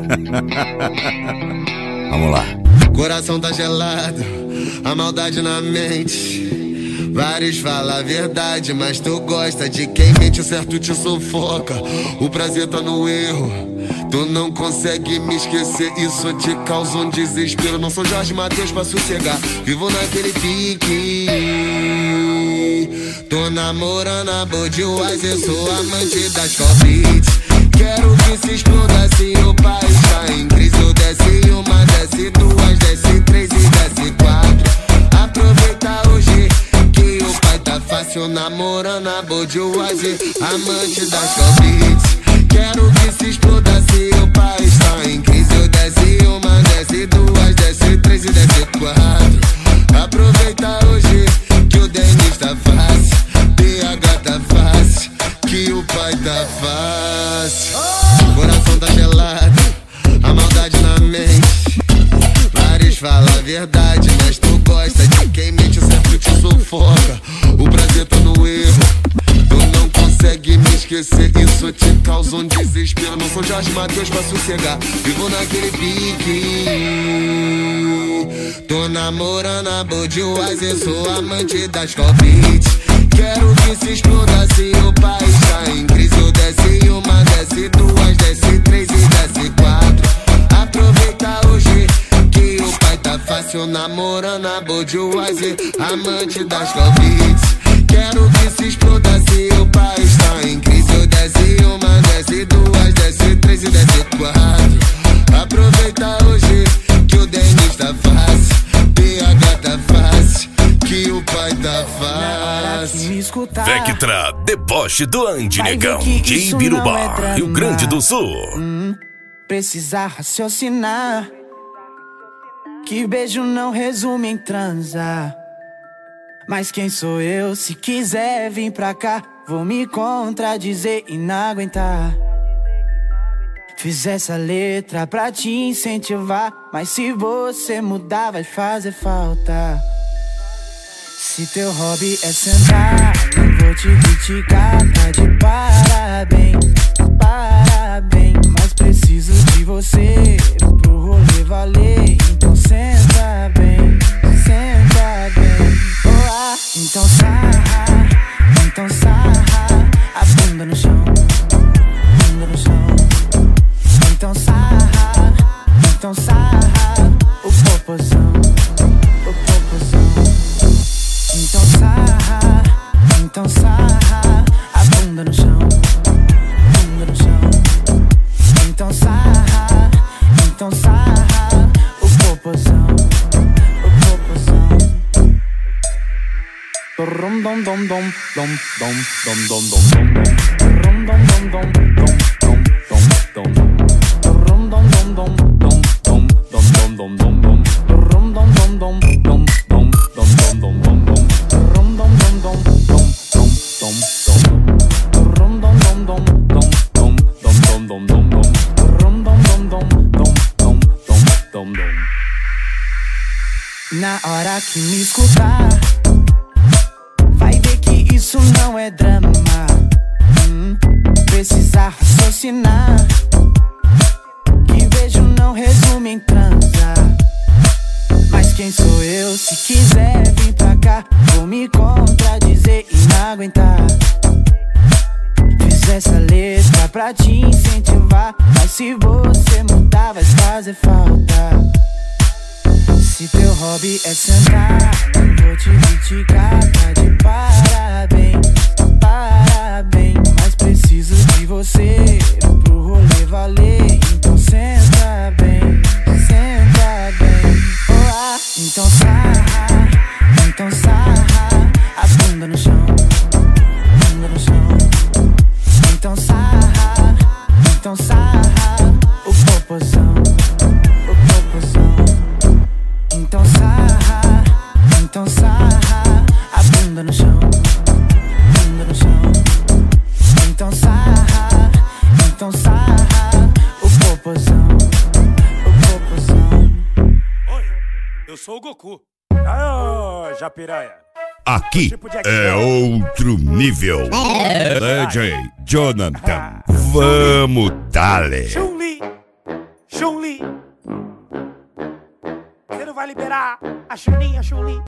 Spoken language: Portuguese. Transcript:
Vamos lá. Coração tá gelado, a maldade na mente. Vários falam a verdade, mas tu gosta de quem mente, o certo te sufoca. O prazer tá no erro, tu não consegue me esquecer, isso te causa um desespero. Não sou Jorge Mateus pra sossegar, vivo naquele pique. Tô namorando a Budweiser, sou amante das Covid. Quero que se exploda se o país tá em crise. Eu desce uma, desce duas, desce três e desce quatro. Aproveita hoje que o pai tá fácil, namorando a Budweiser, amante das Covid. Quero que se exploda se o país tá em crise. Eu desce uma, desce duas, desce três e desce quatro. Aproveita hoje que o Denis tá fácil, PH tá fácil, que o pai tá fácil. Coração tá gelado, a maldade na mente. Vários falam a verdade, mas tu gosta de quem mente, o certo te sufoca. O prazer tá no erro, tu não consegue me esquecer, isso te causa um desespero. Não sou Jorge Mateus pra sossegar, vivo naquele pique. Tô namorando a Budweiser, sou amante das Covid. Quero que se exploda se o país tá em crise. Eu desce uma, desce duas, desce três e desce quatro. Aproveita hoje que o pai tá fácil, namorando a Budweiser, amante das Covid. Quero que se exploda se o país tá em crise. Eu desce uma, desce duas, desce três e desce quatro. Aproveita hoje que o Denis tá fácil, PH tá fácil, que o pai tá fácil. Vectra, deboche do Andy Negão, de Ibirubá, Rio Grande do Sul. Precisa raciocinar, que beijo não resume em transar. Mas quem sou eu? Se quiser vir pra cá, vou me contradizer e não aguentar. Fiz essa letra pra te incentivar, mas se você mudar vai fazer falta. Se teu hobby é sentar, não vou te criticar, tá de parabéns, parabéns. Mas preciso de você pro rolê valer, então senta bem, senta bem. Oh, então sarra, a bunda no chão, bunda no chão. Então sarra, o popozão, o popozão. Então sarra, a bunda no chão, bunda no chão. Então sarra, o popozão, o popozão. Rom dom dom dom dom dom dom dom dom. Rom dom dom dom dom dom dom dom. Rom dom dom dom dom dom dom dom dom dom. Rom dom dom dom dom dom dom dom dom dom. Rom dom dom dom dom dom dom dom. Rom dom dom dom dom dom dom dom dom dom. Rom dom dom dom dom dom dom dom. Na hora que me escutar, vai ver que isso não é drama. Precisa raciocinar, que beijo não resume em transar. Mas quem sou eu? Se quiser vir pra cá, vou me contradizer e não aguentar. Fiz essa letra pra te incentivar, mas se você mudar vai fazer falta. Se teu hobby é sentar, não vou te criticar, tá de parabéns, parabéns. Mas preciso de você pro rolê valer, então senta bem, senta bem. Oh, então sarra, a bunda no chão, bunda no chão. Então sarra, o popozão, o popozão. Então sarra, a bunda no chão, bunda no chão. Então sarra, o popozão, o popozão. Oi, eu sou o Goku. Ah, Japiraia. Aqui é outro nível. DJ Jonathan, vamos dale. Chun-Li, Chun-Li. Você não vai liberar a Chun-Li, a Chun-Li.